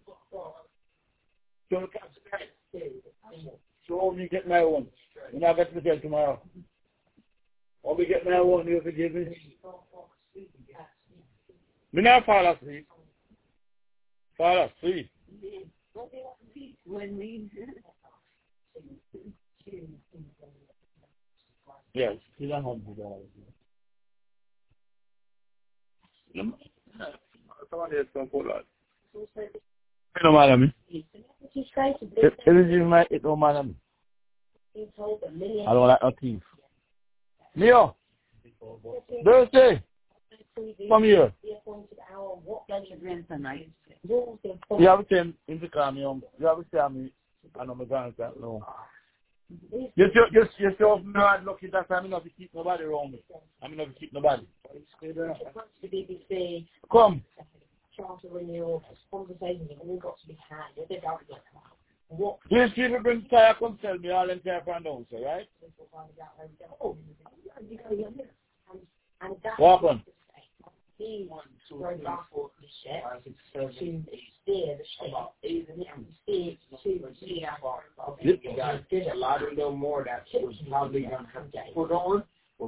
So me get my one. And I got to tell tomorrow. Or we get my one, you forgive me. Me not fall asleep. Fall asleep. Yes, you don't have to do that. Somebody else can pull out. It don't matter me. It don't matter me. I don't like no thief. Leo, Thursday, come here. You have to tell him in the car, you have to tell me, I know my grandson, no. Yourself not lucky that I'm not to keep nobody around me. I'm not to keep nobody. Come. These people bring tire, come tell me all entire from down, right? Walk on. A lot of little more that was probably going to have to put on.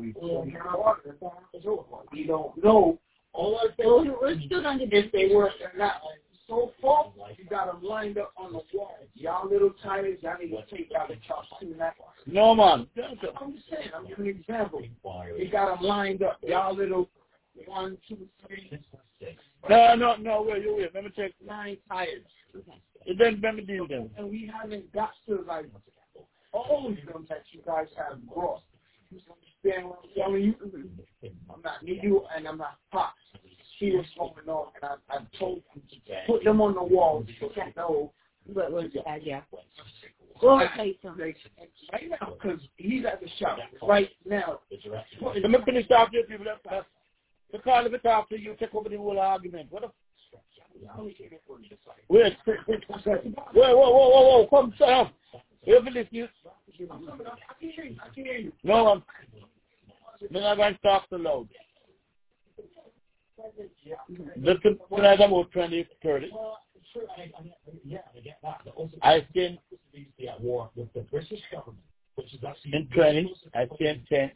We don't know. All I think if they were not so full, you got them lined up on the wall. Y'all little tires, y'all need to take out the chops to that. No, man. I'm just saying, I'm giving an example. You got them lined up. Y'all little 1, 2, 3, 6. No, wait. Let me check. 9 tires. Then let me deal them. And we haven't got to, like, all of them that you guys have brought. You understand what I'm telling you? I'm not you, and I'm not Pops. See what's going on, and I told them to put them on the wall. You can't know. What was that? Yeah. Go ahead, say something. Right now, because he's at the shop. Right now. Let me finish off your people. The call of it after you take over the whole argument. What the? Wait. Whoa. Come, shut up. You believe you? I can hear you. No, I'm not going to talk so loud. Listen, tonight about 20, 30. I think at war with the British government, which is actually in 20. I think 10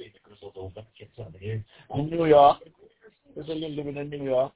in New York. There's a little living in New York,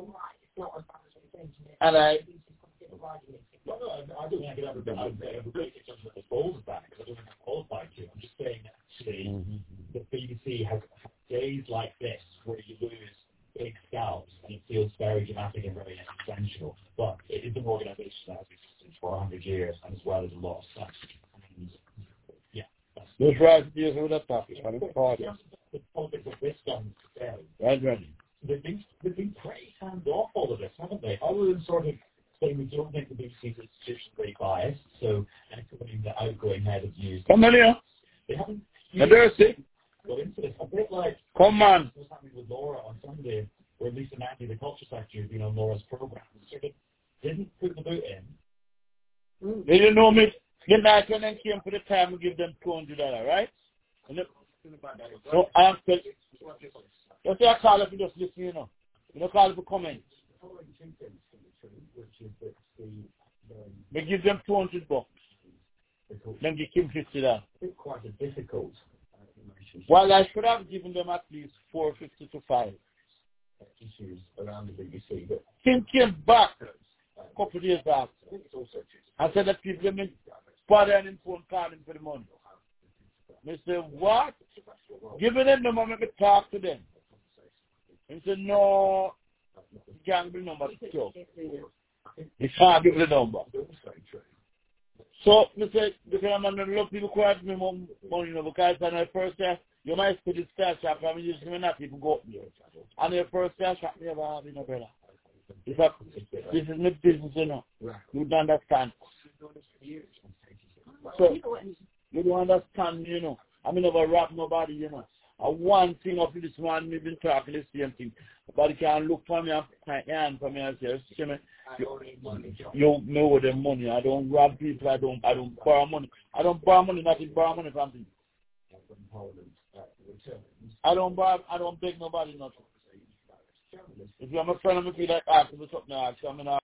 and I don't think I could ever be the bowls back because I don't think I'm qualified to. I'm just saying actually the BBC has days like this where you lose big scalps and it feels very dramatic and very essential. But it is an organisation that has existed for 100 years and as well as a lot of stuff. And yeah, that's those right years of that topic. The politics of this done today. Right. They've been pretty hands off all of this, haven't they? Other than sort of saying we don't think the BBC is institutionally biased, so including the outgoing head of news. Come on here. They haven't got into this. A bit like come on. What's happening with Laura on Sunday, where Lisa Nandy, the culture secretary, has been on Laura's program. Sort of didn't put the boot in. They didn't know me. The night when they came for the time to give them $200, right? So I asked them, what's your call if you just listen, you know? You don't call it for comments. They give them $200. Then they give $50. It's quite a difficult. Well, I should have given them at least $4.50 to $5. Issues around the BBC, but Tim came back a couple of days after. I said that people have been bothering him phone calling for the money. They said, what? Giving them the money to talk to them. He said, no, you can't bring number to show. You can't give the number. So, I said, because I'm going to look people quite me money, you know, because on the first day, you might put the star shop, I mean, usually not people go up there. And the first star shop, never have, you know, brother. This is my business, you know. You don't understand. So, you don't understand, you know. I mean, never rob nobody, you know. One thing of this one, we've been talking the same thing. Nobody can look for me and put my hand for me and say, you know the money. I don't rob people. I don't borrow money. I don't borrow money, not to borrow money from people. I don't beg nobody nothing. If you're my friend, I'm going to be like, ask me something, I mean,